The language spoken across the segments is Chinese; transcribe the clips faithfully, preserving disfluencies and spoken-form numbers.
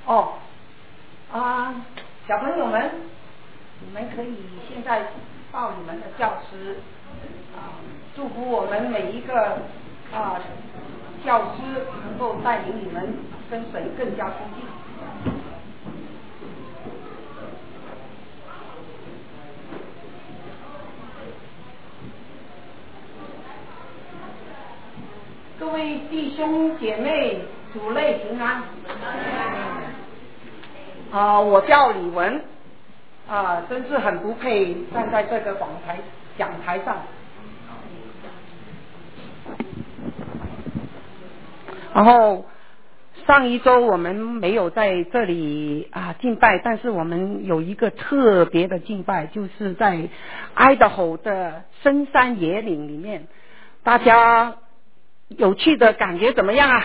哦，啊，小朋友们，你们可以现在到你们的教室啊，祝福我们每一个啊教师能够带领你们跟神更加亲近。各位弟兄姐妹，主内平安。啊，我叫李文，啊，真是很不配站在这个讲台讲台上。然后上一周我们没有在这里啊敬拜，但是我们有一个特别的敬拜，就是在爱达荷的深山野岭里面，大家有趣的感觉怎么样啊？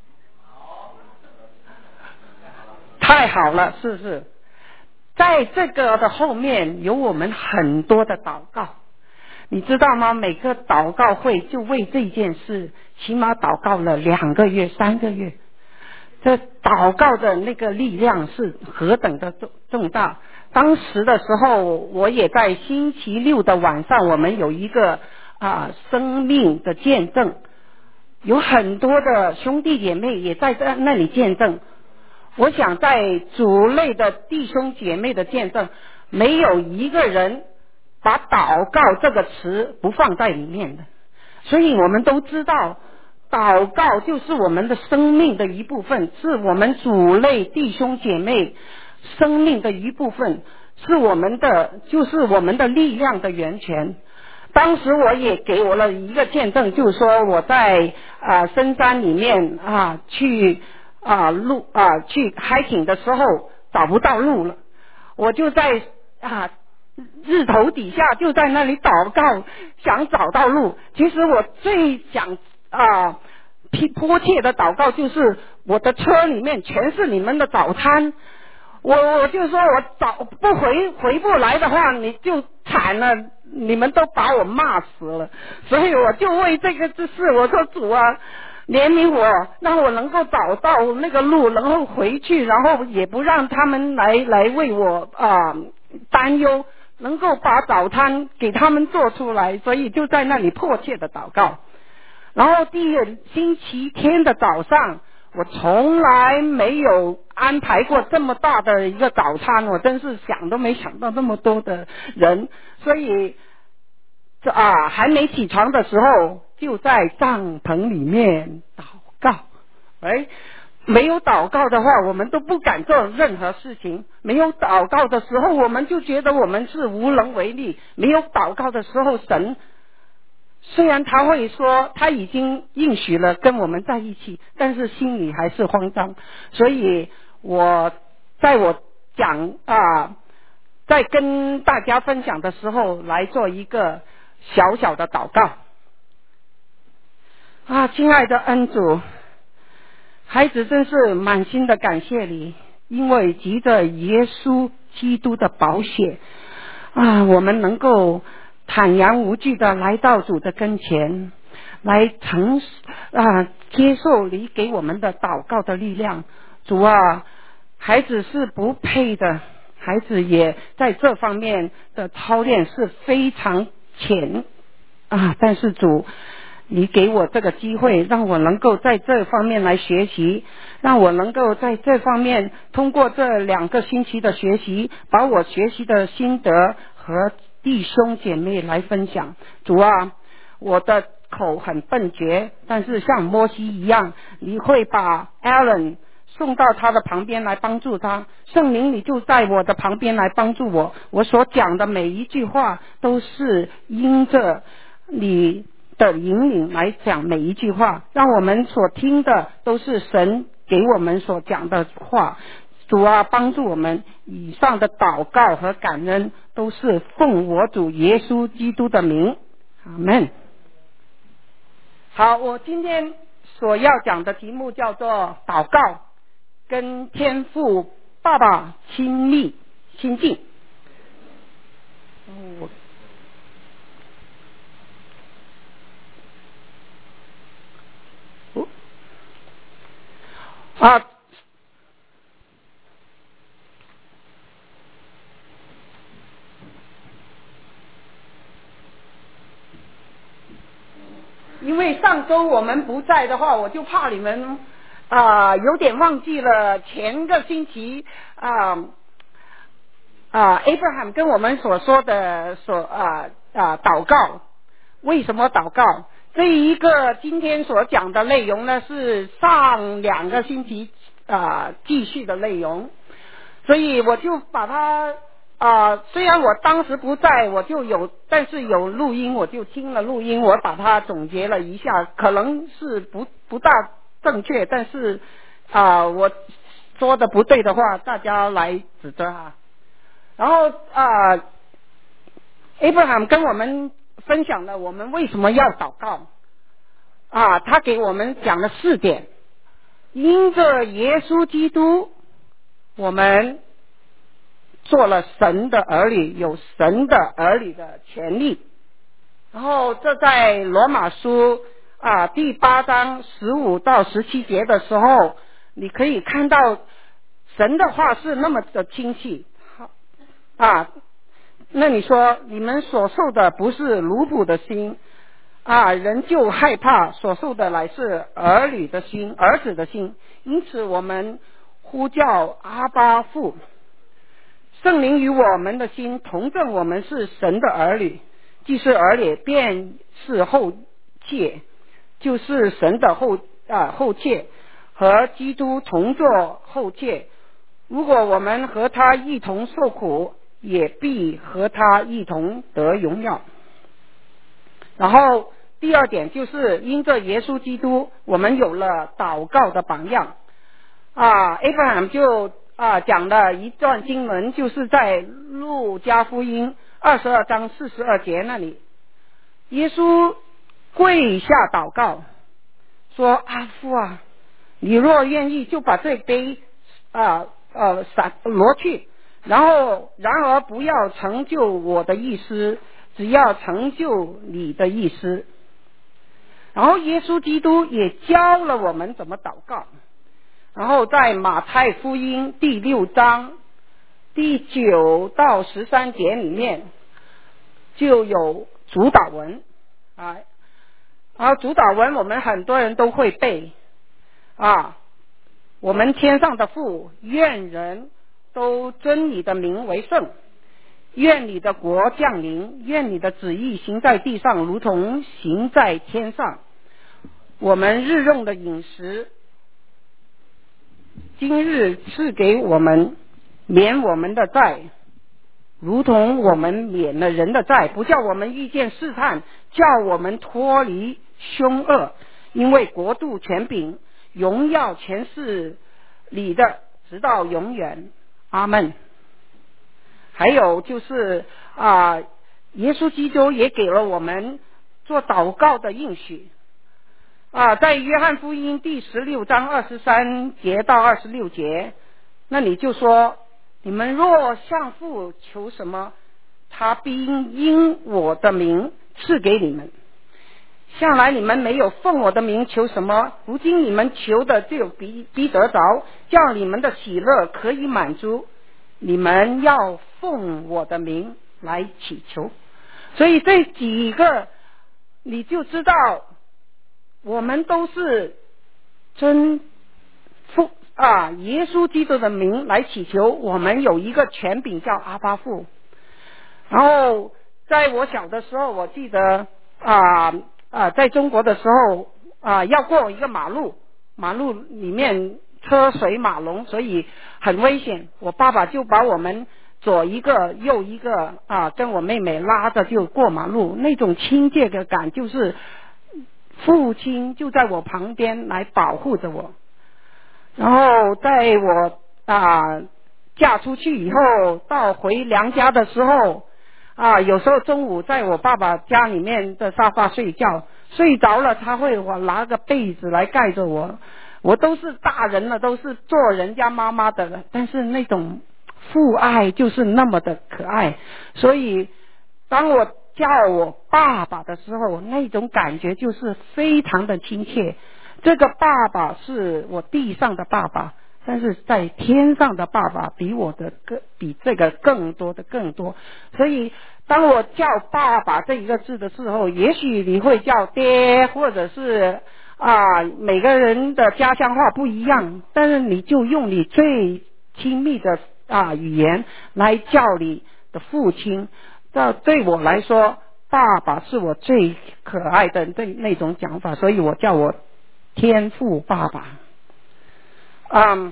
太好了，是是。在这个的后面有我们很多的祷告，你知道吗？每个祷告会就为这件事起码祷告了两个月三个月，这祷告的那个力量是何等的重重大。当时的时候我也在星期六的晚上，我们有一个啊生命的见证，有很多的兄弟姐妹也在那里见证。我想在主内的弟兄姐妹的见证，没有一个人把祷告这个词不放在里面的。所以我们都知道，祷告就是我们的生命的一部分，是我们主内弟兄姐妹生命的一部分，是我们的就是我们的力量的源泉。当时我也给我了一个见证，就是说我在啊深山里面啊去啊路啊去 hiking 的时候找不到路了，我就在啊日头底下就在那里祷告，想找到路。其实我最想啊迫切的祷告就是我的车里面全是你们的早餐，我我就说我找不回回不来的话你就惨了，你们都把我骂死了。所以我就为这个之事我说主啊怜悯我，让我能够找到那个路，然后回去，然后也不让他们来来为我啊、呃、担忧，能够把早餐给他们做出来。所以就在那里迫切的祷告。然后第二星期天的早上，我从来没有安排过这么大的一个早餐，我真是想都没想到那么多的人。所以啊，还没起床的时候就在帐篷里面祷告。哎，没有祷告的话我们都不敢做任何事情，没有祷告的时候我们就觉得我们是无能为力，没有祷告的时候神虽然他会说他已经应许了跟我们在一起，但是心里还是慌张。所以我在我讲啊，在跟大家分享的时候来做一个小小的祷告。啊，亲爱的恩主，孩子真是满心的感谢你，因为藉着耶稣基督的宝血啊，我们能够坦然无惧的来到主的跟前，来承啊接受你给我们的祷告的力量。主啊，孩子是不配的，孩子也在这方面的操练是非常浅啊，但是主你给我这个机会，让我能够在这方面来学习，让我能够在这方面通过这两个星期的学习，把我学习的心得和弟兄姐妹来分享。主啊，我的口很笨拙，但是像摩西一样，你会把 Alan 送到他的旁边来帮助他，圣灵你就在我的旁边来帮助我，我所讲的每一句话都是因着你的引领来讲每一句话，让我们所听的都是神给我们所讲的话。主啊，帮助我们，以上的祷告和感恩都是奉我主耶稣基督的名，阿们。好，我今天所要讲的题目叫做祷告跟天父爸爸亲密亲近。哦啊， 上周我们不在的话，我就怕你们啊、呃、有点忘记了前个星期啊啊 Abraham 跟我们所说的所啊啊祷告。为什么祷告？这一个今天所讲的内容呢，是上两个星期啊、呃、继续的内容，所以我就把它啊、呃，虽然我当时不在，我就有，但是有录音，我就听了录音，我把它总结了一下，可能是不不大正确，但是啊、呃，我说的不对的话，大家来指责哈。然后啊、呃、，Abraham 跟我们分享了我们为什么要祷告啊，他给我们讲了四点，因着耶稣基督，我们做了神的儿女，有神的儿女的权利。然后这在罗马书啊第八章十五到十七节的时候，你可以看到神的话是那么的清晰啊。那你说你们所受的不是奴仆的心啊，人就害怕，所受的乃是儿女的心，儿子的心。因此我们呼叫阿爸父，圣灵与我们的心同证我们是神的儿女，既是儿女便是后妾，就是神的后啊后妾，和基督同作后妾。如果我们和他一同受苦，也必和他一同得荣耀。然后第二点就是因着耶稣基督，我们有了祷告的榜样啊。Abraham 就啊讲了一段经文，就是在路加福音二十二章四十二节那里，耶稣跪下祷告说：阿父啊，你若愿意，就把这杯啊呃洒挪去，然后然而不要成就我的意思，只要成就你的意思。然后耶稣基督也教了我们怎么祷告。然后在马太福音第六章第九到十三节里面就有主祷文啊，然后主祷文我们很多人都会背啊。我们天上的父，愿人都尊你的名为圣，愿你的国降临，愿你的旨意行在地上，如同行在天上。我们日用的饮食，今日赐给我们，免我们的债，如同我们免了人的债，不叫我们遇见试探，叫我们脱离凶恶。因为国度、权柄、荣耀全是你的，直到永远。阿们。还有就是啊，耶稣基督也给了我们做祷告的应许啊，在约翰福音第十六章二十三节到二十六节，那你就说：你们若向父求什么，他必因我的名赐给你们。向来你们没有奉我的名求什么，如今你们求的就必必得着，叫你们的喜乐可以满足。你们要奉我的名来祈求。所以这几个你就知道，我们都是尊父啊耶稣基督的名来祈求。我们有一个权柄叫阿爸父。然后在我小的时候，我记得啊啊，在中国的时候啊，要过一个马路，马路里面车水马龙，所以很危险。我爸爸就把我们左一个右一个啊，跟我妹妹拉着就过马路，那种亲切的感就是父亲就在我旁边来保护着我。然后在我啊嫁出去以后，到回娘家的时候啊，有时候中午在我爸爸家里面的沙发睡觉，睡着了他会我拿个被子来盖着我，我都是大人了，都是做人家妈妈的了，但是那种父爱就是那么的可爱。所以当我叫我爸爸的时候，那种感觉就是非常的亲切。这个爸爸是我地上的爸爸，但是在天上的爸爸比我的更比这个更多的更多。所以当我叫爸爸这一个字的时候，也许你会叫爹，或者是啊，每个人的家乡话不一样，但是你就用你最亲密的啊语言来叫你的父亲。这对我来说，爸爸是我最可爱的那那种讲法，所以我叫我天父爸爸。嗯。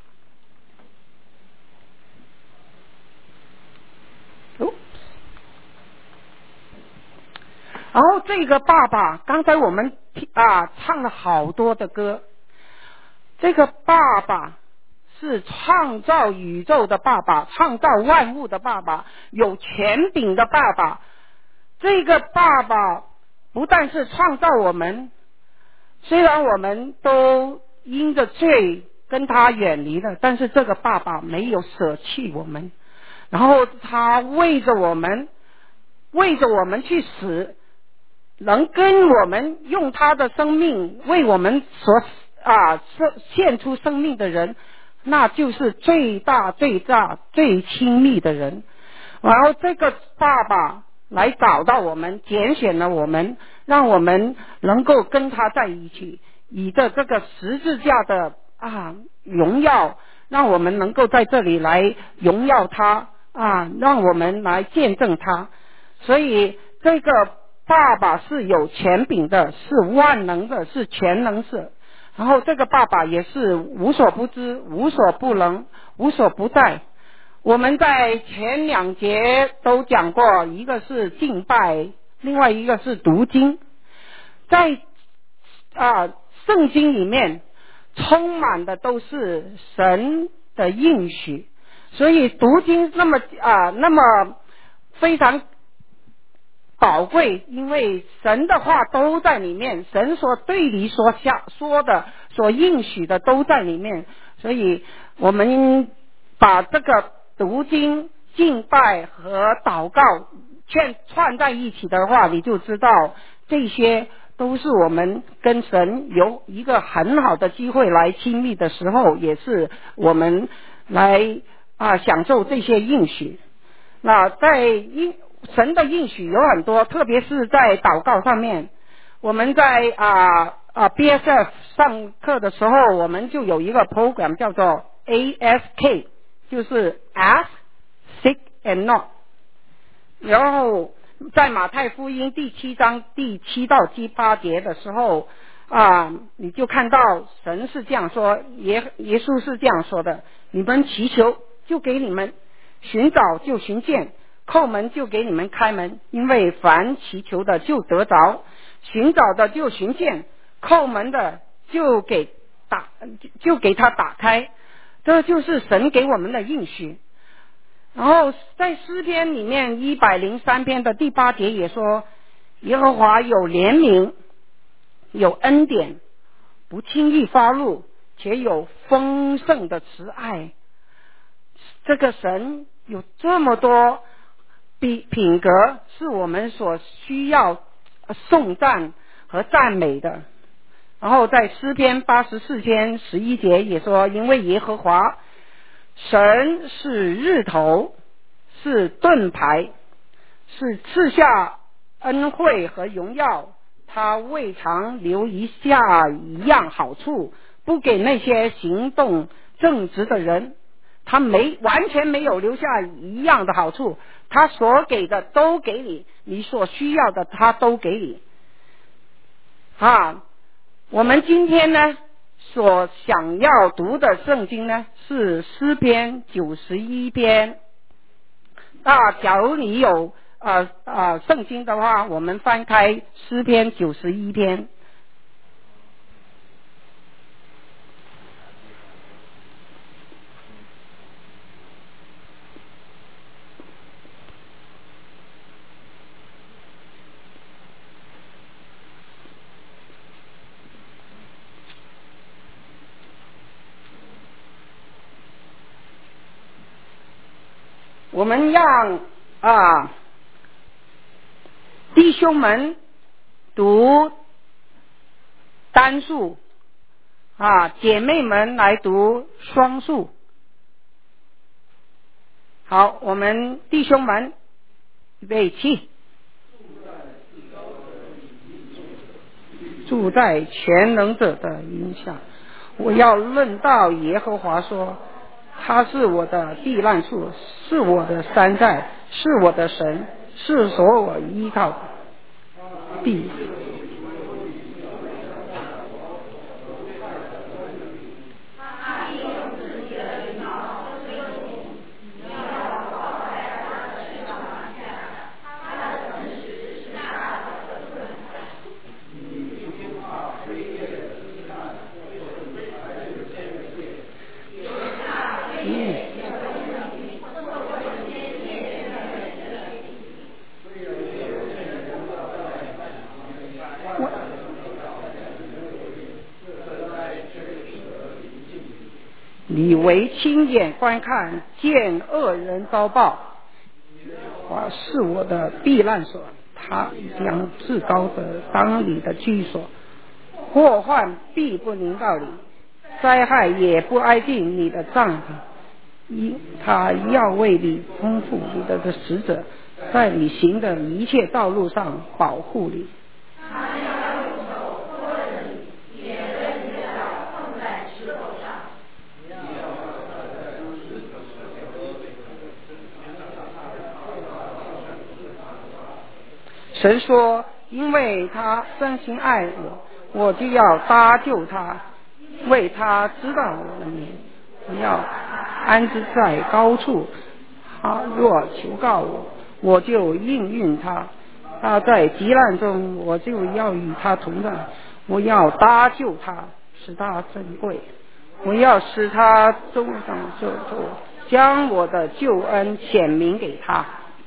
哦然后这个爸爸，刚才我们啊唱了好多的歌，这个爸爸是创造宇宙的爸爸，创造万物的爸爸，有权柄的爸爸。这个爸爸不但是创造我们，虽然我们都因着罪跟他远离了，但是这个爸爸没有舍弃我们，然后他为着我们，为着我们去死，能跟我们用他的生命为我们所啊献出生命的人，那就是最大最大最亲密的人。然后这个爸爸来找到我们，拣选了我们，让我们能够跟他在一起，以的这个十字架的啊荣耀，让我们能够在这里来荣耀他啊，让我们来见证他。所以这个爸爸是有权柄的，是万能的，是全能的。然后这个爸爸也是无所不知，无所不能，无所不在。我们在前两节都讲过，一个是敬拜，另外一个是读经。在啊圣经里面充满的都是神的应许，所以读经那么啊那么非常宝贵，因为神的话都在里面，神所对你所下说的所应许的都在里面，所以我们把这个读经敬拜和祷告串串在一起的话，你就知道这些都是我们跟神有一个很好的机会来亲密的时候，也是我们来啊享受这些应许。那在应神的应许有很多，特别是在祷告上面。我们在啊啊 B S F 上课的时候，我们就有一个 program 叫做 A S K， 就是 Ask, Seek and Knock。然后在马太福音第七章第七到第八节的时候啊，你就看到神是这样说，耶耶稣是这样说的：你们祈求就给你们，寻找就寻见，叩门就给你们开门，因为凡祈求的就得着，寻找的就寻见，叩门的就给打就给他打开。这就是神给我们的应许。然后在诗篇里面一百零三篇的第八节也说，耶和华有怜悯，有恩典，不轻易发怒，且有丰盛的慈爱。这个神有这么多品品格，是我们所需要颂赞和赞美的。然后在诗篇八十四篇十一节也说，因为耶和华神是日头，是盾牌，是赐下恩惠和荣耀，他未尝留一下一样好处，不给那些行动正直的人。他没完全没有留下一样的好处，他所给的都给你，你所需要的他都给你啊。我们今天呢所想要读的圣经呢是诗篇九十一篇啊。假如你有呃呃圣经的话，我们翻开诗篇九十一篇。我们让啊弟兄们读单数啊，姐妹们来读双数。好，我们弟兄们预备起。住在全能者的荫下，我要论到耶和华说，他是我的避难处，是我的山寨，是我的神，是所我依靠的。必你为亲眼观看，见恶人遭报，我是我的避难所，他将至高者当你的居所，祸患必不临到你，灾害也不挨近你的帐篷，因他要为你丰富你的的使者，在你行的一切道路上保护你。神说，因为他真心爱我，我就要搭救他，为他知道我的名，我要安置在高处，他若求告我，我就应允他，他在急难中，我就要与他同在，我要搭救他，使他珍贵，我要使他终长久久，将我的救恩显明给他。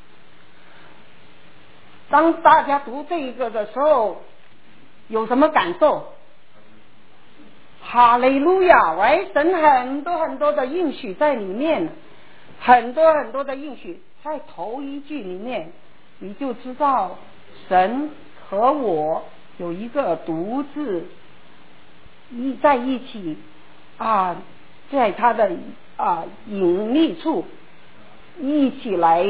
当大家读这个的时候，有什么感受？哈利路亚！喂，神很多很多的应许在里面，很多很多的应许在头一句里面，你就知道神和我有一个独自一在一起啊，在他的啊隐秘处一起来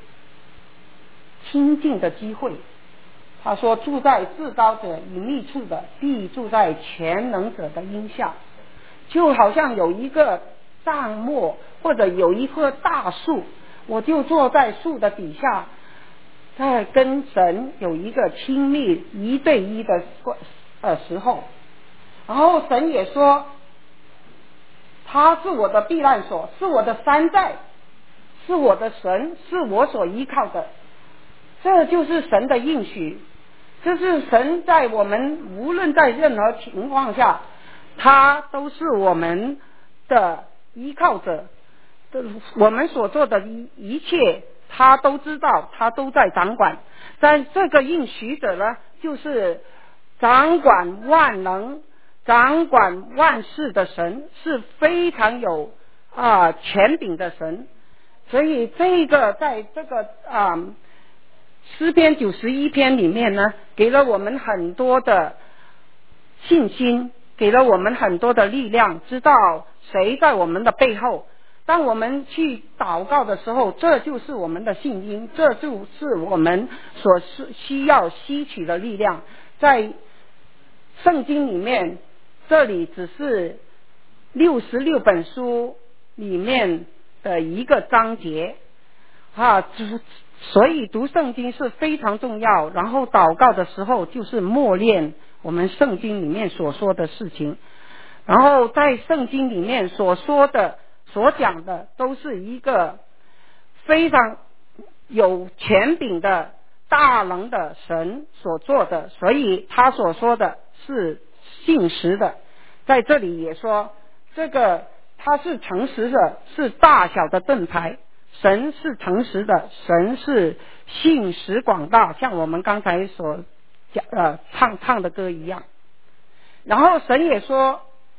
亲近的机会。他说，住在至高者隐秘处的，必住在全能者的荫下。就好像有一个帐幕，或者有一棵大树，我就坐在树的底下，在跟神有一个亲密一对一的呃时候。然后神也说，他是我的避难所，是我的山寨，是我的神，是我所依靠的。这就是神的应许，这是神在我们无论在任何情况下，他都是我们的依靠者，我们所做的一切他都知道，他都在掌管。但这个应许者呢，就是掌管万能掌管万事的神，是非常有啊、呃、权柄的神。所以这个在这个啊诗篇九十一篇里面呢，给了我们很多的信心，给了我们很多的力量，知道谁在我们的背后。当我们去祷告的时候，这就是我们的信心，这就是我们所需要吸取的力量。在圣经里面，这里只是六十六本书里面的一个章节啊，所以读圣经是非常重要。然后祷告的时候就是默念我们圣经里面所说的事情，然后在圣经里面所说的所讲的都是一个非常有权柄的大能的神所做的，所以他所说的是信实的。在这里也说，这个他是诚实的，是大小的盾牌。神是诚实的，神是信实广大，像我们刚才所讲呃唱唱的歌一样。然后神也说，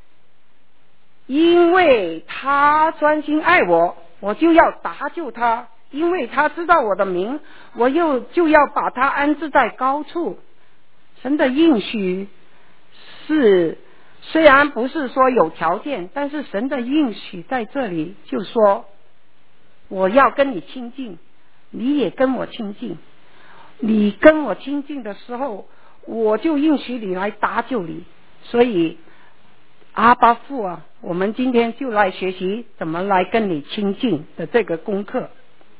因为他专心爱我，我就要搭救他，因为他知道我的名，我又就要把他安置在高处。神的应许是虽然不是说有条件，但是神的应许在这里就说，我要跟你亲近， 你也跟我亲近。你跟我亲近的时候，我就应许你来搭救你。所以阿爸父啊，我们今天就来学习怎么来跟你亲近的这个功课。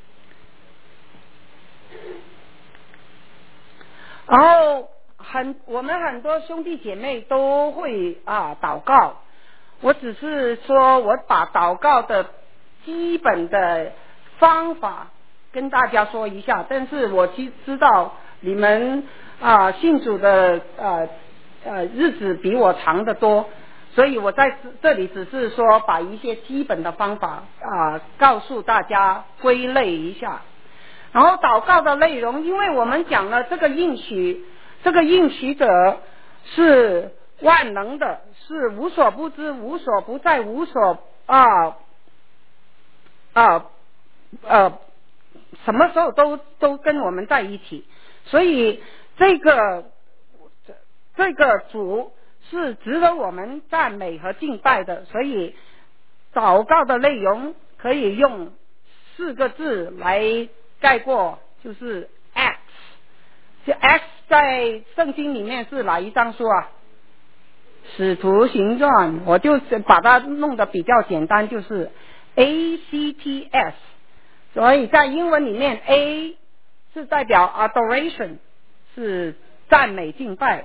然后很我们很多兄弟姐妹都会啊祷告，我只是说我把祷告的基本的方法跟大家说一下，但是我知知道你们啊信主的呃呃日子比我长得多，所以我在这里只是说把一些基本的方法啊告诉大家，归类一下。然后祷告的内容，因为我们讲了这个应许，这个应许者是万能的，是无所不知、无所不在、无所啊啊呃什么时候都都跟我们在一起，所以这个这个主是值得我们赞美和敬拜的。所以祷告的内容可以用四个字来概括，就是 Acts。 这 Acts 在圣经里面是哪一章书啊？使徒行传，我就把它弄得比较简单，就是 A C T S。 所以在英文里面 A 是代表 adoration， 是赞美敬拜，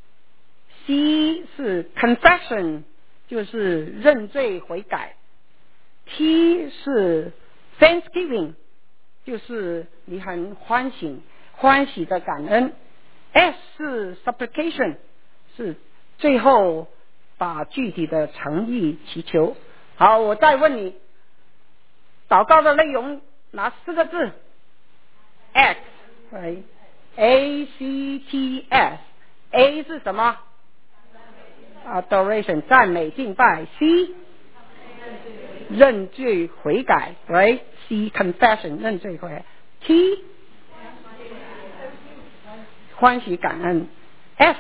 C 是 confession， 就是认罪悔改， T 是 thanksgiving， 就是你很欢喜欢喜的感恩， S 是 supplication， 是最后把具体的诚意祈求。好，我再问你，祷告的内容哪四个字？ Acts， 对 A C T S。 A 是什么？ Adoration， 赞美敬拜。 C 认罪悔改，对 C confession， 认罪悔改。 T 欢喜感恩。 S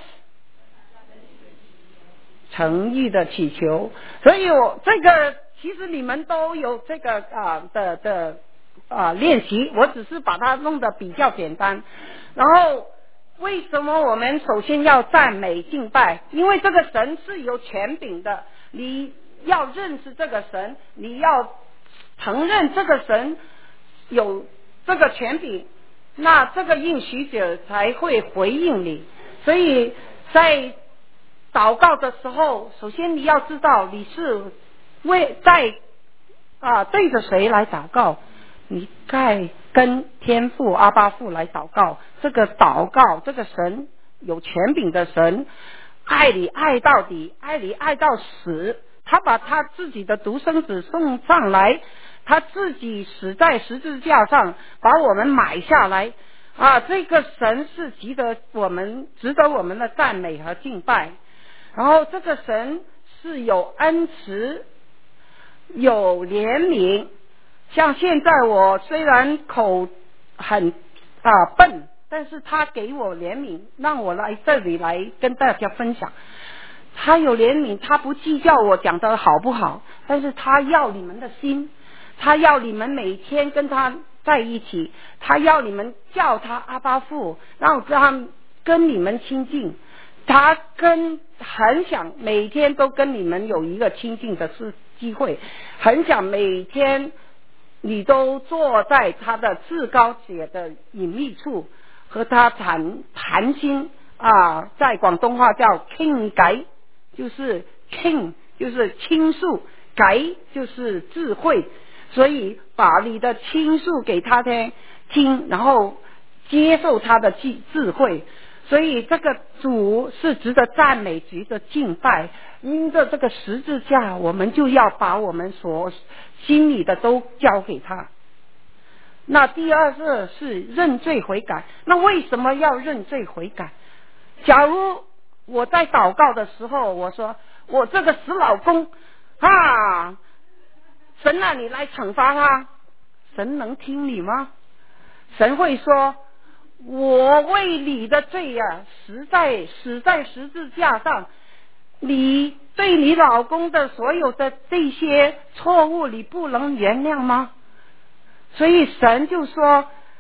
诚意的祈求。所以我这个其实你们都有这个啊的的啊练习，我只是把它弄得比较简单。然后为什么我们首先要赞美敬拜？因为这个神是有权柄的，你要认识这个神，你要承认这个神有这个权柄，那这个应许者才会回应你。所以在祷告的时候，首先你要知道你是为在啊对着谁来祷告，你该跟天父阿爸父来祷告。这个祷告，这个神有权柄的神，爱你爱到底，爱你爱到死，他把他自己的独生子送上来，他自己死在十字架上，把我们买下来啊！这个神是值得我们值得我们的赞美和敬拜。然后这个神是有恩慈，有怜悯。像现在我虽然口很啊笨，但是他给我怜悯，让我来这里来跟大家分享。他有怜悯，他不计较我讲的好不好，但是他要你们的心，他要你们每天跟他在一起，他要你们叫他阿爸父，让他跟你们亲近。他跟很想每天都跟你们有一个亲近的是机会，很想每天你都坐在他的至高者的隐秘处，和他谈谈心啊，在广东话叫傾偈，就是 傾 就是倾诉，偈就是智慧，所以把你的倾诉给他听听，然后接受他的智智慧。所以这个主是值得赞美，值得敬拜。因着这个十字架，我们就要把我们所心里的都交给他。那第二个是认罪悔改。那为什么要认罪悔改？假如我在祷告的时候，我说我这个死老公啊，神啊，你来惩罚他，神能听你吗？神会说，我为你的罪啊，死在死在十字架上，你对你老公的所有的这些错误，你不能原谅吗？所以神就说，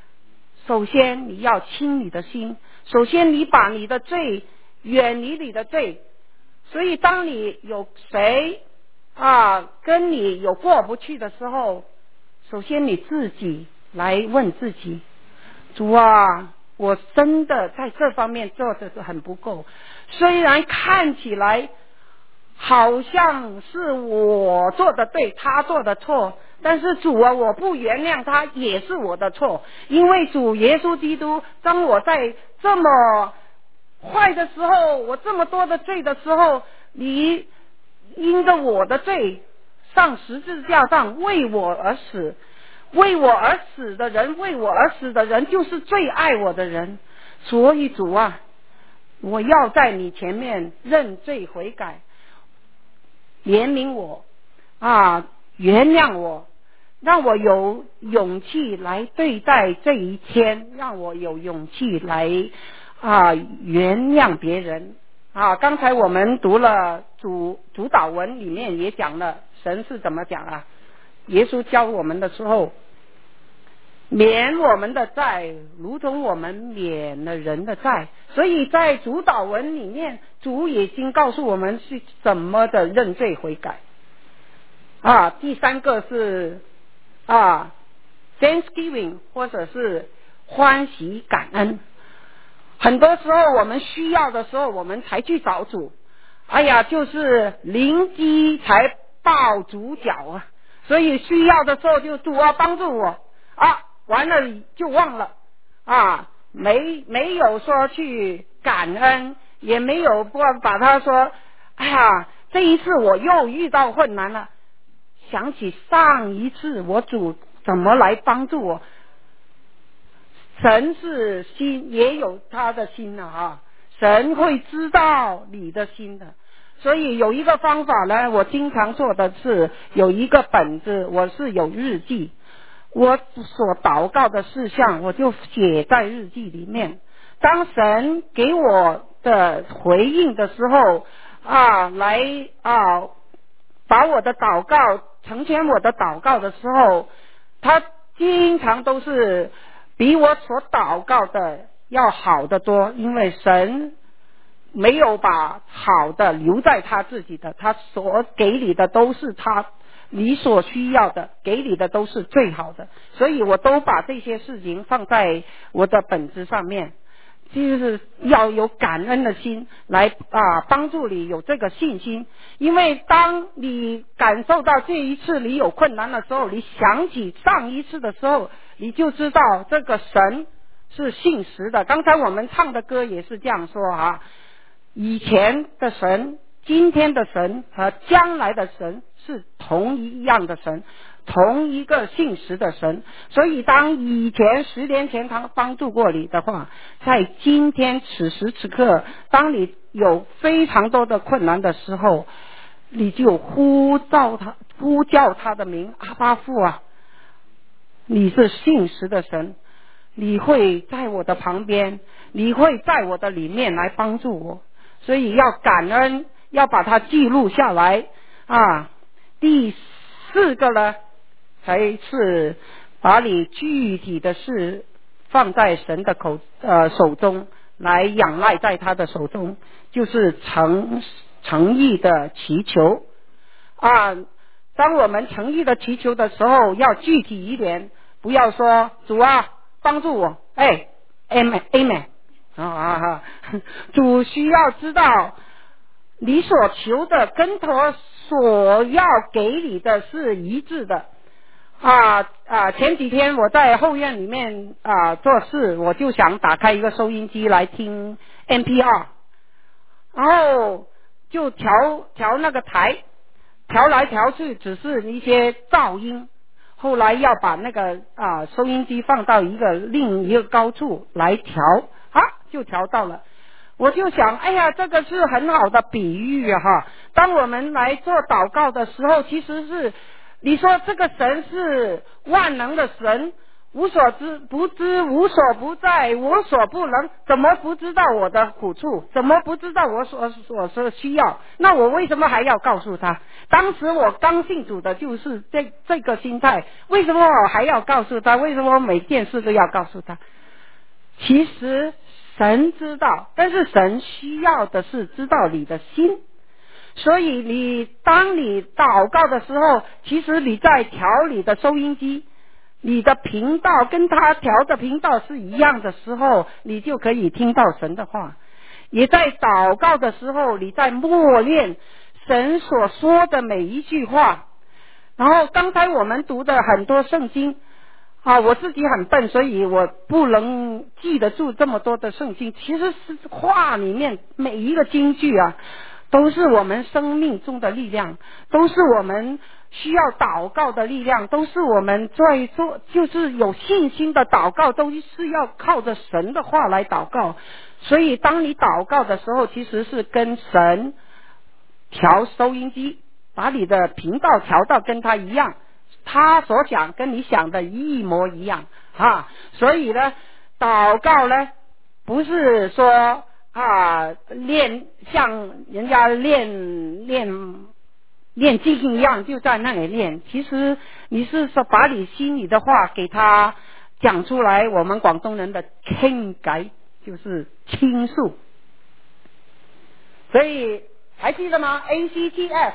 首先你要清你的心，首先你把你的罪远离你的罪。所以当你有谁啊跟你有过不去的时候，首先你自己来问自己，主啊，我真的在这方面做的是很不够，虽然看起来好像是我做的对，他做的错，但是主啊，我不原谅他也是我的错。因为主耶稣基督，当我在这么坏的时候，我这么多的罪的时候，你因着我的罪上十字架上为我而死，为我而死的人，为我而死的人就是最爱我的人。所以主啊，我要在你前面认罪悔改，怜悯我啊，原谅我，让我有勇气来对待这一天，让我有勇气来啊原谅别人啊。刚才我们读了主主导文里面也讲了神是怎么讲啊，耶稣教我们的时候，免我们的债如同我们免了人的债。所以在主导文里面，主已经告诉我们是怎么的认罪悔改啊。第三个是啊 Thanksgiving 或者是欢喜感恩。很多时候我们需要的时候我们才去找主，哎呀就是灵机才抱主脚啊，所以需要的时候就主啊帮助我啊，完了就忘了啊，没没有说去感恩，也没有不把他说哎呀这一次我又遇到困难了，想起上一次我主怎么来帮助我。神是心也有他的心的啊，神会知道你的心的。所以有一个方法呢，我经常做的是有一个本子，我是有日记，我所祷告的事项我就写在日记里面。当神给我的回应的时候啊，来啊把我的祷告成全我的祷告的时候，他经常都是比我所祷告的要好得多。因为神没有把好的留在他自己的，他所给你的都是他你所需要的，给你的都是最好的。所以我都把这些事情放在我的本子上面，就是要有感恩的心来啊帮助你有这个信心。因为当你感受到这一次你有困难的时候，你想起上一次的时候，你就知道这个神是信实的。刚才我们唱的歌也是这样说啊，以前的神，今天的神和将来的神是同一样的神，同一个信实的神。所以当以前十年前他帮助过你的话，在今天此时此刻，当你有非常多的困难的时候，你就呼召他，呼叫他的名，阿爸父啊，你是信实的神，你会在我的旁边，你会在我的里面来帮助我。所以要感恩，要把它记录下来啊。第四个呢，才是把你具体的事放在神的口呃手中，来仰赖在他的手中，就是诚诚意的祈求啊。当我们诚意的祈求的时候，要具体一点，不要说主啊帮助我，哎 amen amen 啊啊！主需要知道你所求的跟他所要给你的是一致的啊啊！前几天我在后院里面啊做事，我就想打开一个收音机来听 N P R， 然后就调调那个台，调来调去只是一些噪音。后来要把那个啊收音机放到一个另一个高处来调啊，就调到了。我就想，哎呀，这个是很好的比喻啊哈。当我们来做祷告的时候，其实是你说这个神是万能的神，无所知不知，无所不在，无所不能，怎么不知道我的苦处？怎么不知道我所所说需要？那我为什么还要告诉他？当时我刚信主的就是这这个心态，为什么我还要告诉他？为什么我每件事都要告诉他？ 其实神知道，但是神需要的是知道你的心。所以你当你祷告的时候，其实你在调你的收音机，你的频道跟他调的频道是一样的时候，你就可以听到神的话。也在祷告的时候，你在默念神所说的每一句话。然后刚才我们读的很多圣经啊，我自己很笨，所以我不能记得住这么多的圣经。其实是话里面每一个金句啊，都是我们生命中的力量，都是我们需要祷告的力量，都是我们在做，就是有信心的祷告，都是要靠着神的话来祷告。所以当你祷告的时候，其实是跟神调收音机，把你的频道调到跟他一样，他所想跟你想的一模一样啊。所以呢，祷告呢不是说啊练像人家练练练经一样就在那里练，其实你是说把你心里的话给他讲出来，我们广东人的倾偈就是倾诉。所以还记得吗 ？A C T S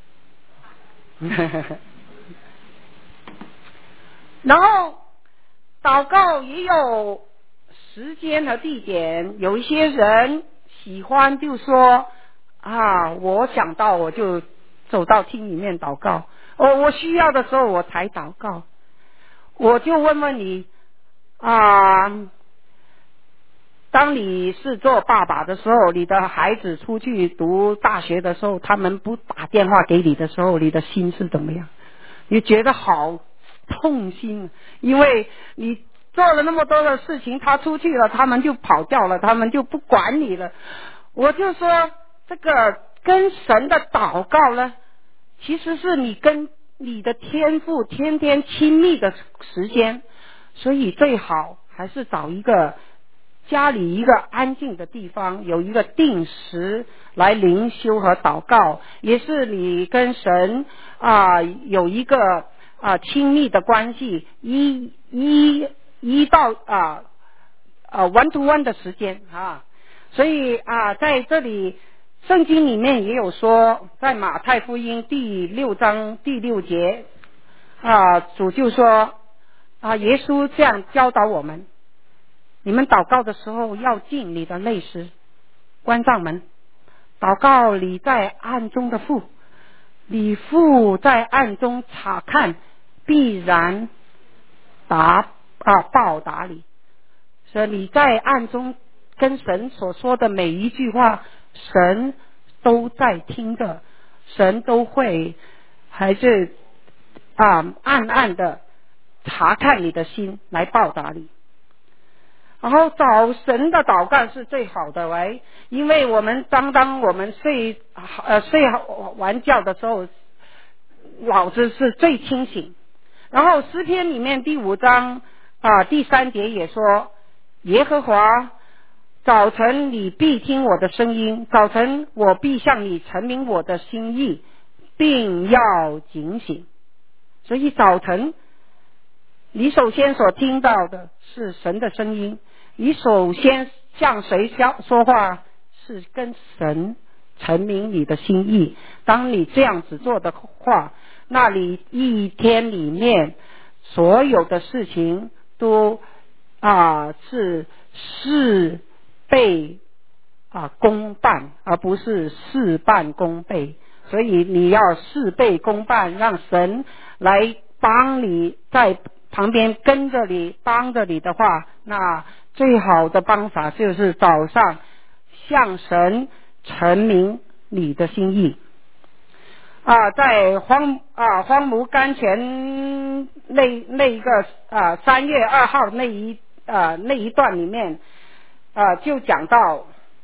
然后祷告也有时间和地点，有一些人喜欢就说啊，我想到我就走到厅里面祷告，我我需要的时候我才祷告。我就问问你啊，当你是做爸爸的时候，你的孩子出去读大学的时候，他们不打电话给你的时候，你的心是怎么样？你觉得好痛心，因为你做了那么多的事情，他出去了，他们就跑掉了，他们就不管你了。我就说这个跟神的祷告呢，其实是你跟你的天父天天亲密的时间，所以最好还是找一个家里一个安静的地方，有一个定时来灵修和祷告，也是你跟神啊、呃、有一个啊、呃、亲密的关系，一一一到啊啊 one to one 的时间啊。所以啊、呃、在这里圣经里面也有说，在马太福音第六章第六节啊、主就说啊，耶稣这样教导我们，你们祷告的时候要尽你的内室，关上门，祷告你在暗中的父，你父在暗中查看，必然答啊报答你。所以你在暗中跟神所说的每一句话，神都在听着，神都会还是啊暗暗的查看你的心来报答你。然后找神的祷告是最好的喂，因为我们当当我们睡呃睡完觉的时候，脑子是最清醒。然后诗篇里面第五章啊第三节也说，耶和华早晨你必听我的声音，早晨我必向你陈明我的心意，并要警醒。所以早晨你首先所听到的是神的声音，你首先向谁说话是跟神陈明你的心意。当你这样子做的话，那你一天里面所有的事情都啊是事倍啊功半，而不是事半功倍。所以你要事倍功半，让神来帮你，在旁边跟着你帮着你的话，那最好的方法就是早上向神陈明你的心意啊。在荒啊荒芜甘泉那那一个啊三月二号那一啊那一段里面啊就讲到，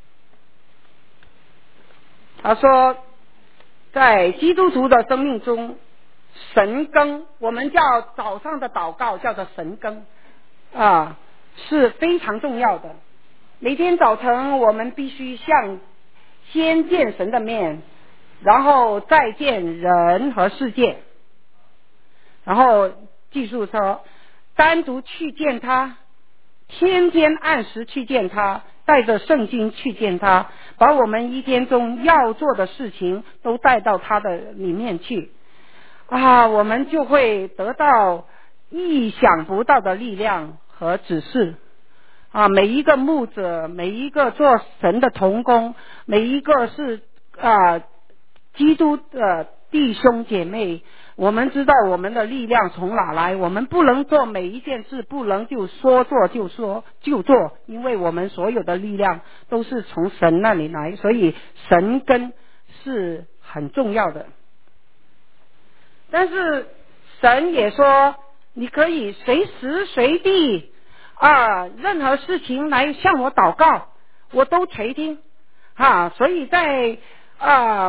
他说在基督徒的生命中，神更，我们叫早上的祷告叫做神更啊，是非常重要的。每天早晨我们必须向先见神的面，然后再见人和世界。然后记住说，单独去见他天天按时去见他，带着圣经去见他，把我们一天中要做的事情都带到他的里面去啊，我们就会得到意想不到的力量和指示啊！每一个牧者，每一个做神的同工，每一个是啊基督的弟兄姐妹，我们知道我们的力量从哪来，我们不能做每一件事，不能就说做就说就做，因为我们所有的力量都是从神那里来，所以神根是很重要的。但是神也说你可以随时随地啊，任何事情来向我祷告，我都垂听啊。所以在啊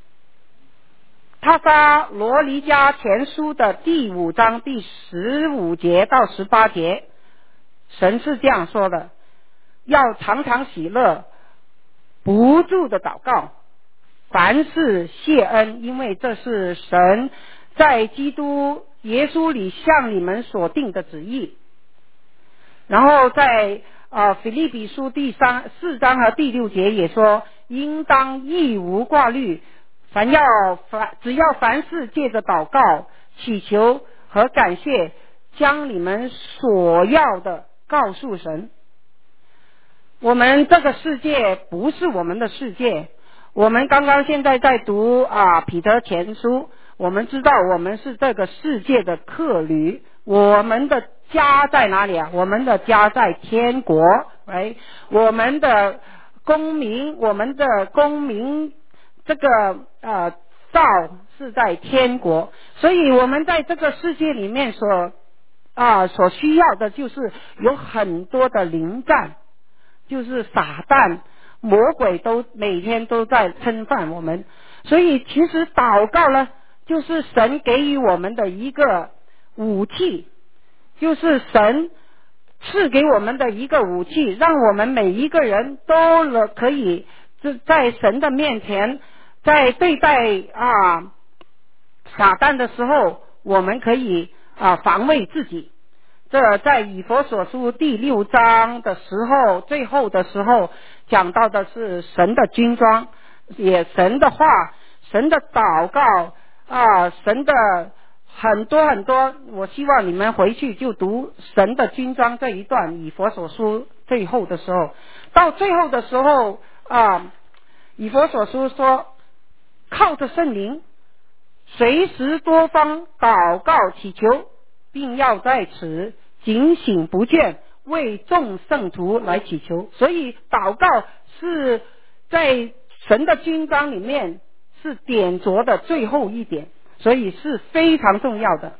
他撒罗尼迦前书的第五章第十五节到十八节，神是这样说的：要常常喜乐，不住的祷告，凡事谢恩，因为这是神在基督耶稣里向你们所定的旨意。然后在呃腓立比书第三四章和第六节也说，应当一无挂虑，凡要凡只要凡事借着祷告、祈求和感谢，将你们所要的告诉神。我们这个世界不是我们的世界，我们刚刚现在在读啊彼得前书，我们知道我们是这个世界的客旅，我们的家在哪里啊？我们的家在天国，哎，我们的公民，我们的公民这个呃照是在天国，所以我们在这个世界里面所啊所需要的就是有很多的灵战，就是撒旦魔鬼都每天都在侵犯我们，所以其实祷告呢，就是神给予我们的一个武器，就是神赐给我们的一个武器，让我们每一个人都可以在神的面前，在对待啊撒旦的时候，我们可以啊防卫自己。这在以弗所书第六章的时候，最后的时候讲到的是神的军装，也神的话，神的祷告啊，神的很多很多。我希望你们回去就读神的军装这一段，以弗所书最后的时候，到最后的时候啊，以弗所书说，靠着圣灵，随时多方祷告祈求，并要在此警醒不倦，为众圣徒来祈求。所以祷告是在神的军章里面是点着的最后一点，所以是非常重要的。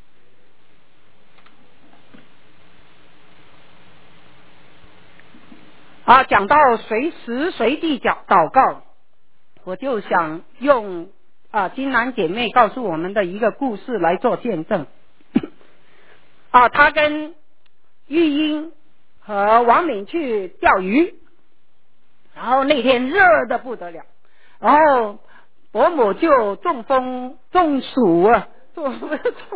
啊，讲到随时随地祷祷告，我就想用啊金兰姐妹告诉我们的一个故事来做见证。啊，她跟玉英和王敏去钓鱼，然后那天热得不得了，然后伯母就中风中暑啊，中中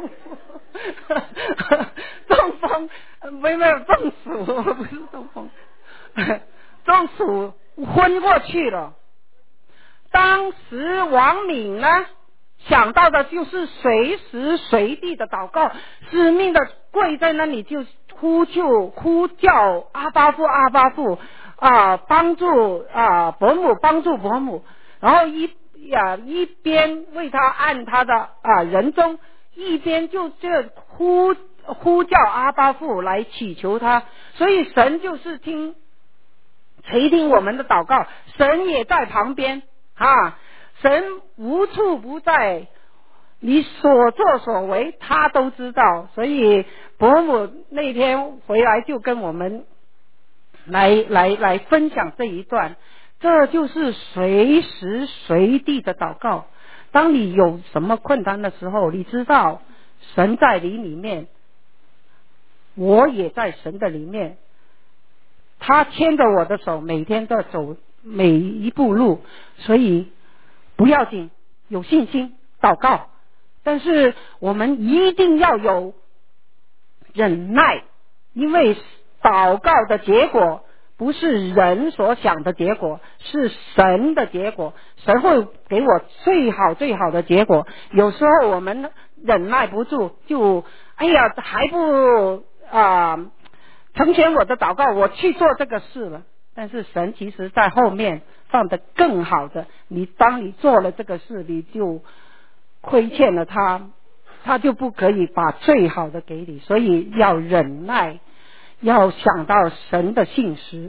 中风，没没有中暑，不是中风，中暑昏过去了。当时王敏呢想到的就是随时随地的祷告，死命的跪在那里就呼救呼叫阿巴父阿巴父啊，帮助啊伯母帮助伯母，然后一呀一边为他按他的啊人中，一边就这呼呼叫阿巴父来祈求他，所以神就是听垂听我们的祷告，神也在旁边啊，神无处不在，你所作所为他都知道。所以伯母那天回来就跟我们来来来分享这一段，这就是随时随地的祷告。当你有什么困难的时候，你知道神在你里面，我也在神的里面，他牵着我的手，每天都走每一步路，所以不要紧，有信心祷告，但是我们一定要有忍耐，因为祷告的结果不是人所想的结果，是神的结果。神会给我最好最好的结果。有时候我们忍耐不住，就哎呀还不啊、呃、成全我的祷告，我去做这个事了。但是神其实在后面放得更好的，你当你做了这个事，你就亏欠了他，他就不可以把最好的给你。所以要忍耐，要想到神的信实。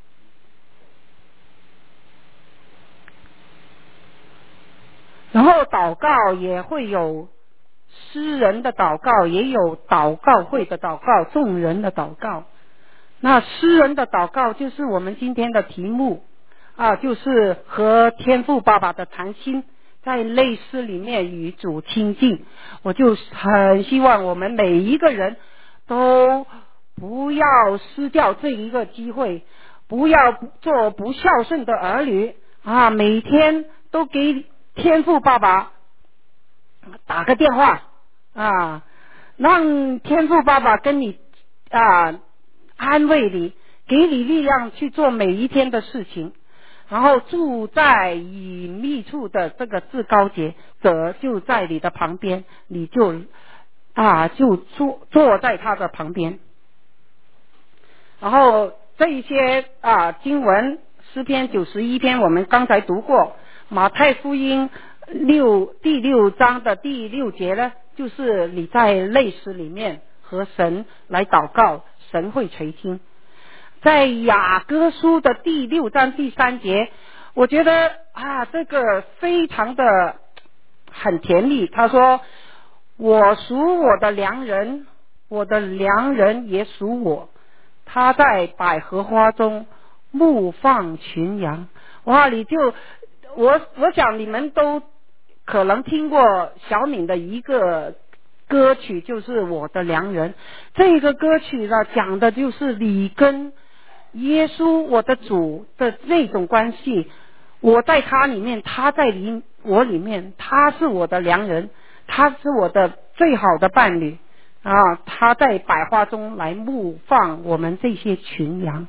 然后祷告也会有诗人的祷告，也有祷告会的祷告，众人的祷告。那诗人的祷告就是我们今天的题目啊，就是和天父爸爸的谈心，在类似里面与主亲近。我就很希望我们每一个人都不要失掉这一个机会，不要做不孝顺的儿女啊，每天都给天父爸爸打个电话啊，让天父爸爸跟你啊安慰你，给你力量去做每一天的事情。然后住在隐秘处的这个至高者者就在你的旁边，你就啊就坐坐在他的旁边。然后这一些啊经文，诗篇九十一篇我们刚才读过，马太福音六第六章的第六节呢，就是你在类似里面和神来祷告，神会垂听。在雅歌书的第六章第三节，我觉得啊这个非常的很甜蜜。他说，我属我的良人，我的良人也属我，他在百合花中牧放群羊。哇，你就我我想你们都可能听过小敏的一个歌曲，就是我的良人。这个歌曲呢，讲的就是你跟耶稣我的主的那种关系，我在他里面，他在里我里面，他是我的良人，他是我的最好的伴侣啊！他在百花中来牧放我们这些群羊。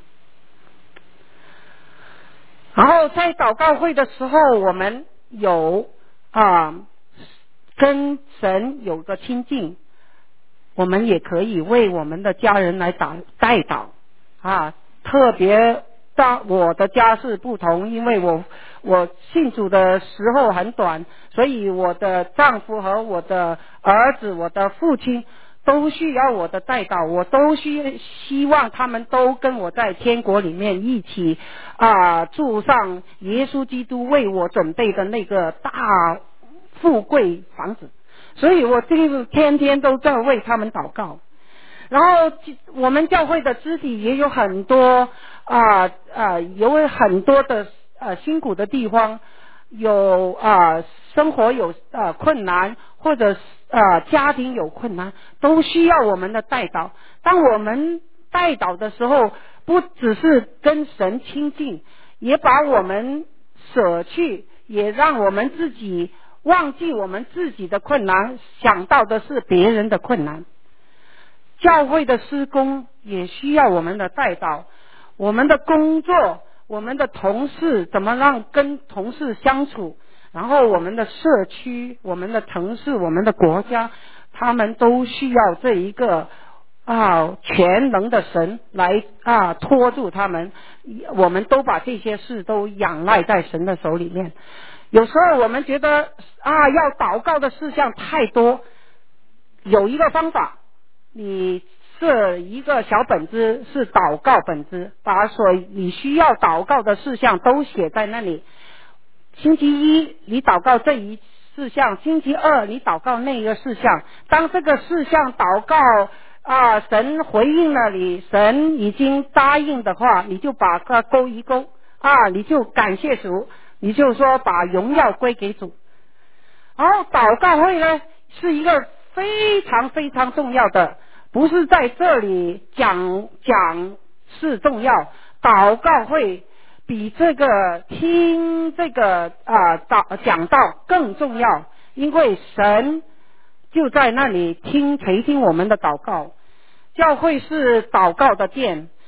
然后在祷告会的时候，我们有啊跟神有个亲近，我们也可以为我们的家人来祷代祷啊。特别当我的家是不同，因为我我信主的时候很短，所以我的丈夫和我的儿子，我的父亲都需要我的代祷，我都需希望他们都跟我在天国里面一起啊住上耶稣基督为我准备的那个大富贵房子，所以我就是天天都在为他们祷告。然后我们教会的肢体也有很多啊啊有很多的呃辛苦的地方，有啊生活有啊困难，或者啊家庭有困难，都需要我们的代祷。当我们代祷的时候，不只是跟神亲近，也把我们舍去，也让我们自己忘记我们自己的困难，想到的是别人的困难。教会的施工也需要我们的代祷，我们的工作，我们的同事怎么让跟同事相处，然后我们的社区，我们的城市，我们的国家，他们都需要这一个啊全能的神来啊拖住他们。我们都把这些事都仰赖在神的手里面。有时候我们觉得啊要祷告的事项太多，有一个方法，你设一个小本子，是祷告本子，把所你需要祷告的事项都写在那里。星期一你祷告这一事项，星期二你祷告那一个事项。当这个事项祷告啊，神回应了你，神已经答应的话，你就把它勾一勾啊，你就感谢主，你就说把荣耀归给主。然后祷告会呢，是一个非常非常重要的，不是在这里讲讲是重要，祷告会比这个听这个啊祷讲道更重要，因为神就在那里听垂听我们的祷告。教会是祷告的殿，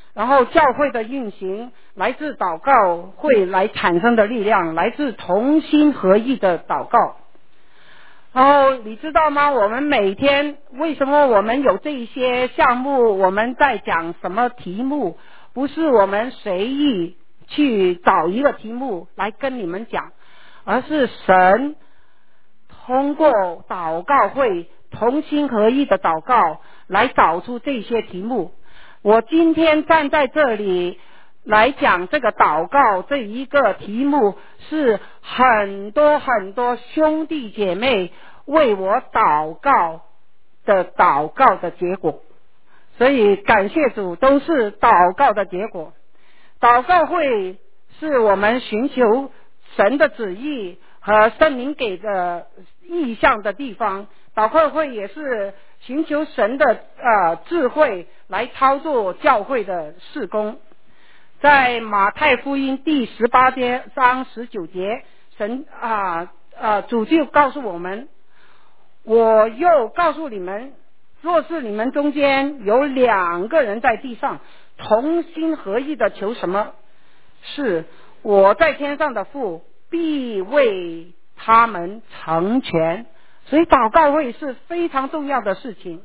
然后教会的运行来自祷告会来产生的力量，来自同心合意的祷告。然后你知道吗？我们每天为什么我们有这些项目，我们在讲什么题目，不是我们随意去找一个题目来跟你们讲，而是神通过祷告会同心合意的祷告来找出这些题目。我今天站在这里来讲这个祷告这一个题目，是很多很多兄弟姐妹为我祷告的祷告的结果，所以感谢主，都是祷告的结果。祷告会是我们寻求神的旨意和圣灵给的意向的地方，祷告会也是寻求神的呃智慧来操作教会的事工。在马太福音第十八章十九节，神啊啊主就告诉我们，我又告诉你们，若是你们中间有两个人在地上同心合意的求什么事，我在天上的父必为他们成全。所以祷告会是非常重要的事情。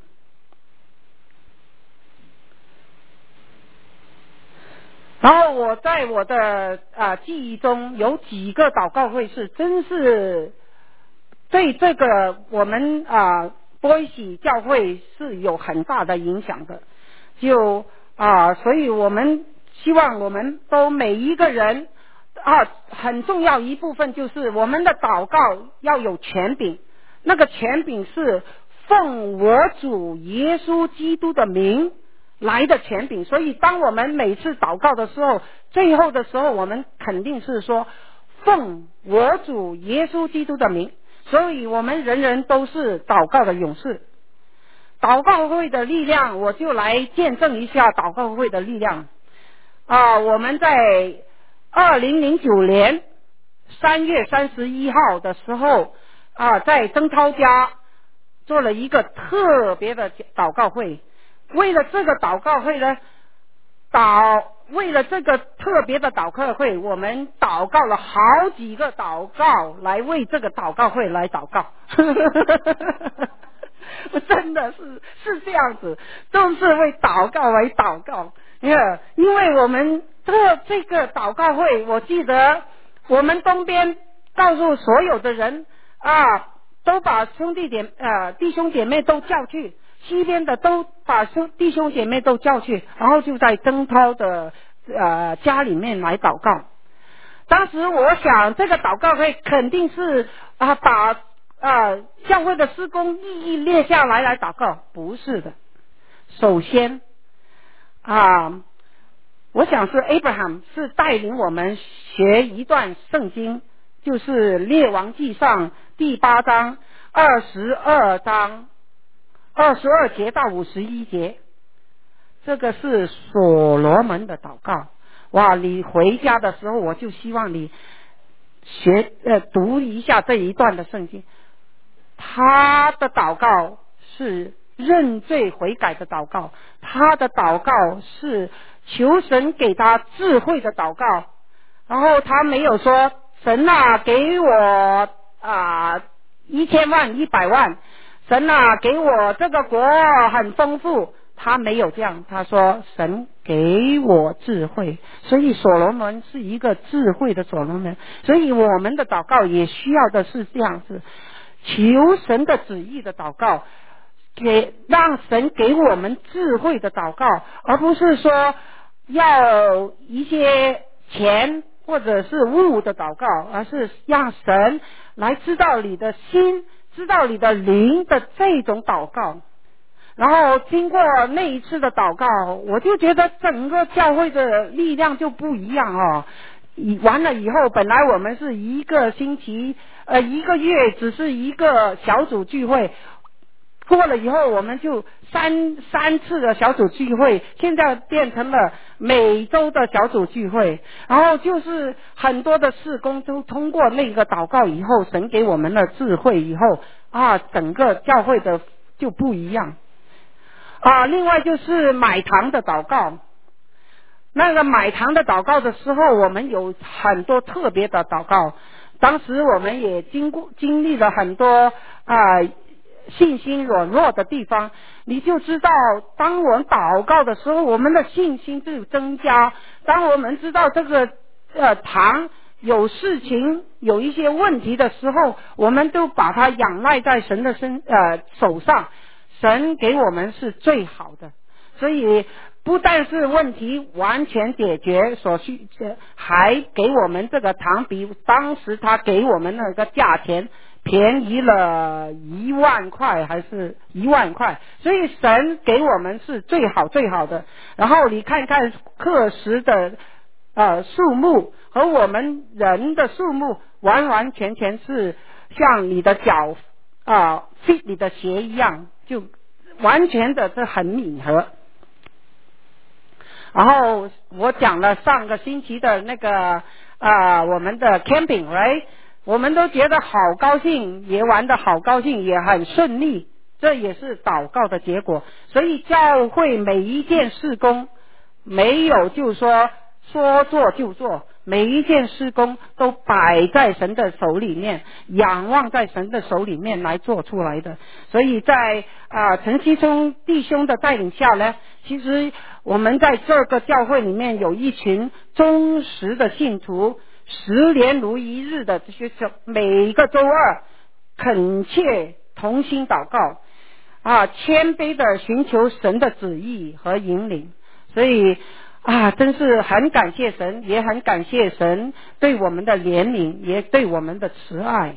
然后我在我的啊记忆中有几个祷告会是真是对这个我们啊波伊喜教会是有很大的影响的。就啊所以我们希望我们都每一个人啊很重要一部分就是我们的祷告要有权柄，那个权柄是奉我主耶稣基督的名来的权柄。所以当我们每次祷告的时候，最后的时候我们肯定是说奉我主耶稣基督的名，所以我们人人都是祷告的勇士。祷告会的力量，我就来见证一下祷告会的力量啊！我们在二零零九年三月三十一号的时候啊，在曾超家做了一个特别的祷告会。为了这个祷告会呢，祷为了这个特别的祷告会，我们祷告了好几个祷告来为这个祷告会来祷告。真的是是这样子，都是为祷告为祷告。Yeah, 因为我们这这个祷告会，我记得我们东边告诉所有的人啊，都把兄弟姐呃弟兄姐妹都叫去，西边的都把兄弟兄姐妹都叫去，然后就在曾涛的呃家里面来祷告。当时我想这个祷告会肯定是啊把啊教会的事工意义列下来来祷告，不是的。首先啊，我想是 Abraham 是带领我们学一段圣经，就是列王纪上第八章二十二章二十二节到五十一节，这个是所罗门的祷告。哇，你回家的时候我就希望你学呃读一下这一段的圣经。他的祷告是认罪悔改的祷告，他的祷告是求神给他智慧的祷告。然后他没有说神啊给我啊一千万一百万，神啊给我这个国很丰富，他没有这样，他说神给我智慧。所以所罗门是一个智慧的所罗门，所以我们的祷告也需要的是这样子，求神的旨意的祷告，给让神给我们智慧的祷告，而不是说要一些钱或者是物的祷告，而是让神来知道你的心，知道你的灵的这种祷告。然后经过那一次的祷告，我就觉得整个教会的力量就不一样哦。完了以后，本来我们是一个星期呃一个月只是一个小组聚会，过了以后我们就三三次的小组聚会，现在变成了每周的小组聚会。然后就是很多的事工都通过那个祷告以后，神给我们的智慧以后啊，整个教会的就不一样啊。另外就是买堂的祷告， 那个买堂的祷告的时候，我们有很多特别的祷告。当时我们也经过经历了很多啊、呃、信心软弱的地方，你就知道，当我们祷告的时候，我们的信心就增加。当我们知道这个呃堂有事情有一些问题的时候，我们都把它仰赖在神的身呃手上，神给我们是最好的。所以不但是问题完全解决所需，还给我们这个堂比当时他给我们那个价钱便宜了一万块还是一万块，所以神给我们是最好最好的。然后你看看课时的呃数目和我们人的数目完完全全是像你的脚啊 fit 你的鞋一样，就完全的是很吻合。然后我讲了上个星期的那个啊、呃、我们的 camping right， 我们都觉得好高兴，也玩得好高兴，也很顺利，这也是祷告的结果。所以教会每一件事工没有就说说做就做，每一件事工都摆在神的手里面，仰望在神的手里面来做出来的。所以在啊、呃、陈希聪弟兄的带领下呢，其实我们在这个教会里面有一群忠实的信徒，十年如一日的这些每个周二恳切同心祷告啊，谦卑的寻求神的旨意和引领。所以啊，真是很感谢神，也很感谢神对我们的怜悯，也对我们的慈爱。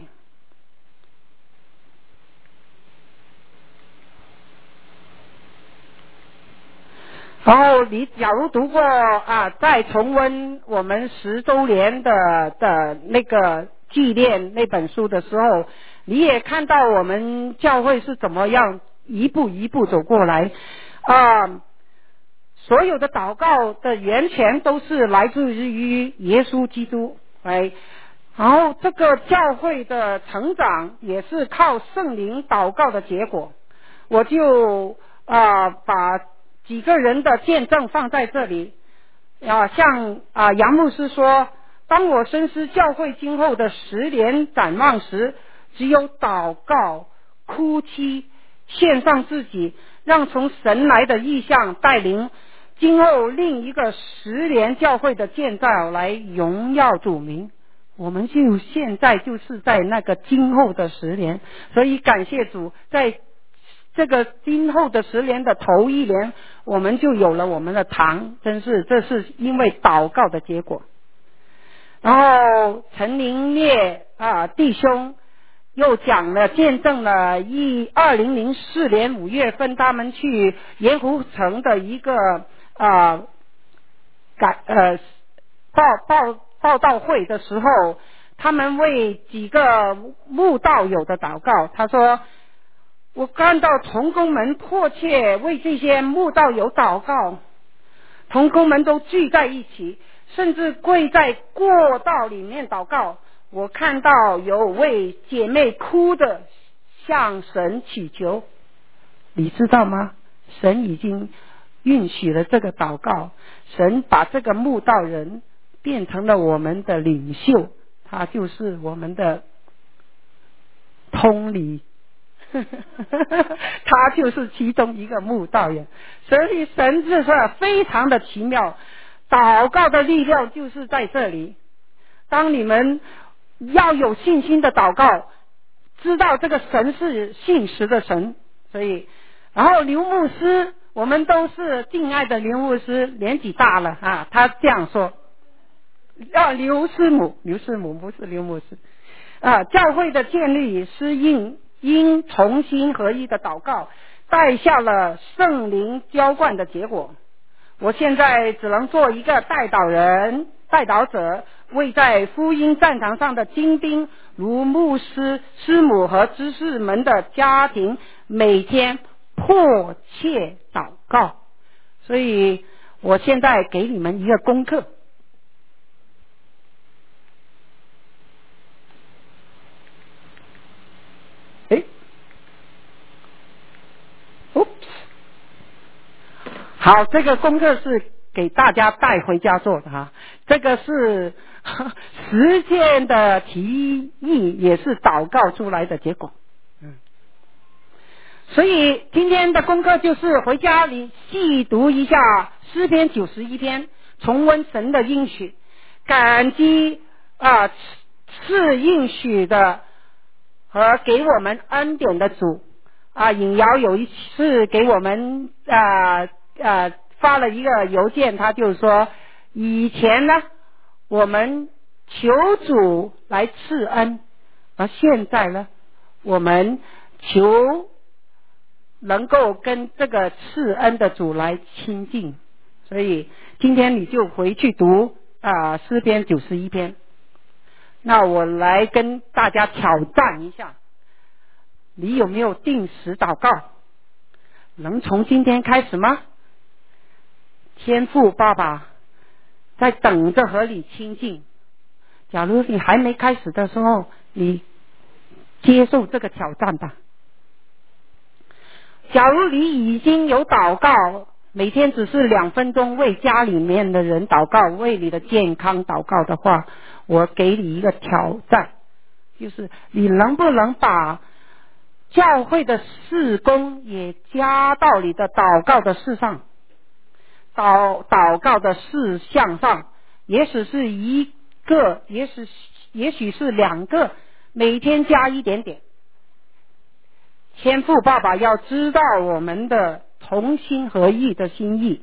然后你假如读过啊，再重温我们十周年的的那个纪念那本书的时候，你也看到我们教会是怎么样一步一步走过来啊。所有的祷告的源泉都是来自于耶稣基督，哎，然后这个教会的成长也是靠圣灵祷告的结果。我就啊、呃、把几个人的见证放在这里啊，像啊杨牧师说，当我深思教会今后的十年展望时，只有祷告、哭泣、献上自己，让从神来的意象带领今后另一个十年教会的建造来荣耀主名。我们就现在就是在那个今后的十年，所以感谢主，在这个今后的十年的头一年，我们就有了我们的堂，真是这是因为祷告的结果。然后陈林烈啊弟兄又讲了见证了一二零零四年五月份他们去盐湖城的一个啊改呃报报报道会的时候，他们为几个慕道友的祷告。他说，我看到同工们迫切为这些慕道友祷告，同工们都聚在一起，甚至跪在过道里面祷告。我看到有位姐妹哭的向神祈求，你知道吗？神已经允许了这个祷告，神把这个慕道人变成了我们的领袖，他就是我们的通理他就是其中一个慕道人。所以神是说非常的奇妙，祷告的力量就是在这里。当你们要有信心的祷告，知道这个神是信实的神。所以然后刘牧师，我们都是敬爱的刘牧师，年纪大了啊，他这样说啊，刘师母刘师母不是刘牧师啊，教会的建立是因因同心合一的祷告带下了圣灵浇灌的结果。我现在只能做一个代祷人代祷者，为在福音战场上的精兵如牧师师母和知识们的家庭每天迫切祷告。所以我现在给你们一个功课，诶 Oops 好，这个功课是给大家带回家做的哈，这个是实践的提议，也是祷告出来的结果。嗯，所以今天的功课就是回家里细读一下诗篇九十一篇，重温神的应许，感激啊赐应许的和给我们恩典的主啊。尹瑶有一次给我们啊啊发了一个邮件，他就说以前呢我们求主来赐恩，而现在呢我们求能够跟这个赐恩的主来亲近。所以今天你就回去读啊诗篇九十一篇。那我来跟大家挑战一下，你有没有定时祷告？能从今天开始吗？天父爸爸在等着和你亲近。假如你还没开始的时候，你接受这个挑战吧。假如你已经有祷告，每天只是两分钟为家里面的人祷告，为你的健康祷告的话，我给你一个挑战，就是你能不能把教会的事工也加到你的祷告的事上，祷祷告的事项上，也许是一个，也许也许是两个，每天加一点点。天父爸爸要知道我们的同心合意的心意，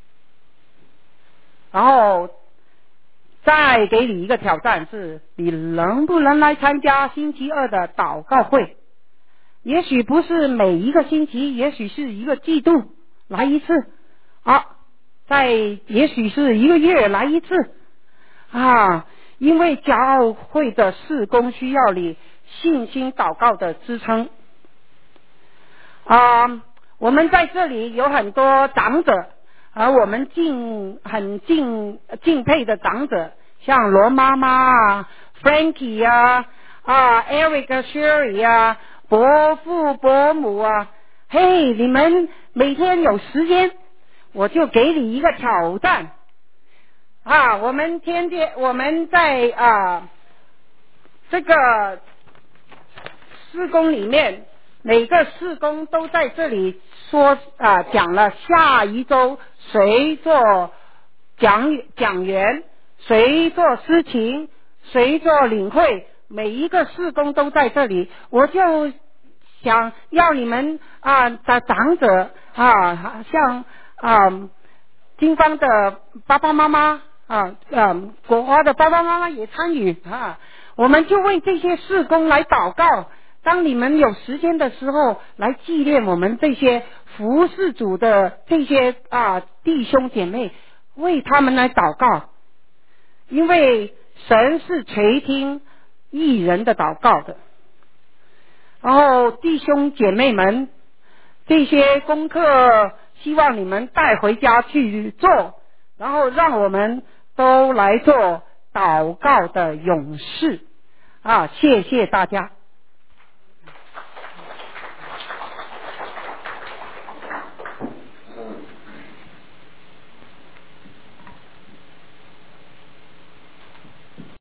然后再给你一个挑战，是你能不能来参加星期二的祷告会？也许不是每一个星期，也许是一个季度来一次啊，在也许是一个月来一次啊，因为教会的事工需要你信心祷告的支撑啊。我们在这里有很多长者，而我们敬很敬敬佩的长者，像罗妈妈啊、Frankie 啊、啊 Eric Sherry 啊、伯父伯母啊，嘿，你们每天有时间，我就给你一个挑战啊！我们天天我们在啊这个事工里面，每个事工都在这里说啊讲了下一周谁做讲讲员，谁做司琴，谁做领会，每一个事工都在这里。我就想要你们啊的长者啊，像啊金方的爸爸妈妈啊，嗯，国华的爸爸妈妈也参与啊，我们就为这些事工来祷告。当你们有时间的时候，来纪念我们这些服侍主的这些啊弟兄姐妹，为他们来祷告，因为神是垂听义人的祷告的。然后弟兄姐妹们，这些功课希望你们带回家去做，然后让我们都来做祷告的勇士啊！谢谢大家。